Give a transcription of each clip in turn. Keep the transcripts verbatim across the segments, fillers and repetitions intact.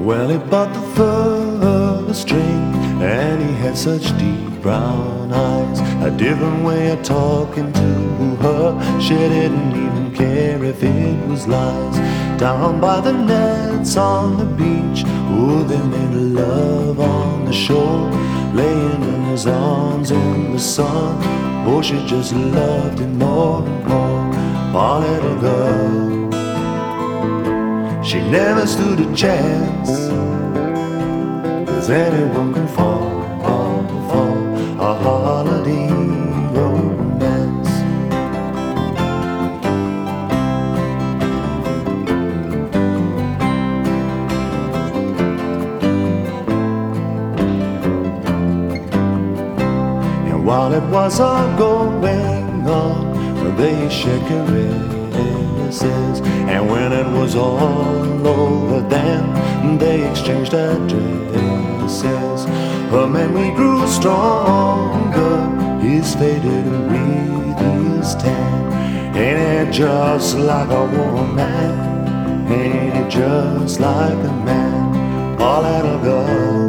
Well, he bought the first string, and he had such deep brown eyes, a different way of talking to her. She didn't even care if it was lies. Down by the nets on the beach, oh, they made love on the shore, laying in his arms in the sun. Oh, she just loved him more and more. Poor little girl, she never stood a chance, 'cause anyone can fall, fall, fall, a holiday romance. And while it was all going on, they shared caresses, and when it was all over, then they exchanged addresses. Her memory grew stronger, his faded and breathed his tan. Ain't it just like a woman? Ain't it just like a man? Poor little girl,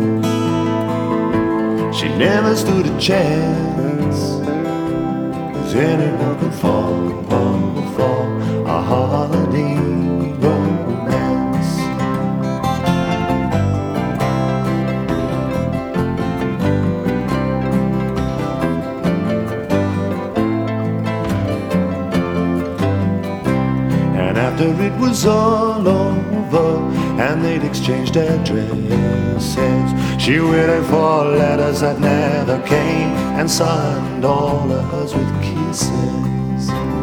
she never stood a chance, 'cause anyone could fall, fall, fall, a holiday romance. And after it was all over, and they'd exchanged addresses, she waited for letters that never came, and signed all of hers with kisses.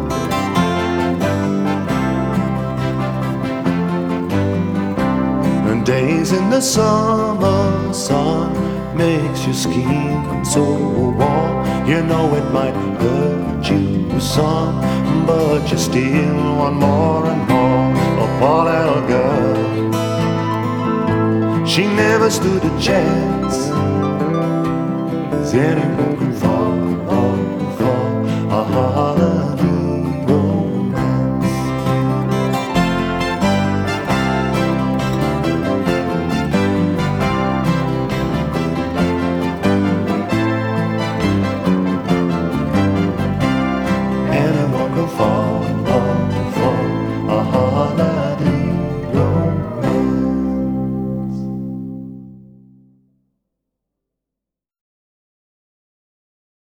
And days in the summer sun makes your skin so warm. You know it might hurt you some, but you still want more and more. Oh, poor little girl, she never stood a chance, 'cause anyone can fall, fall, fall, uh-huh.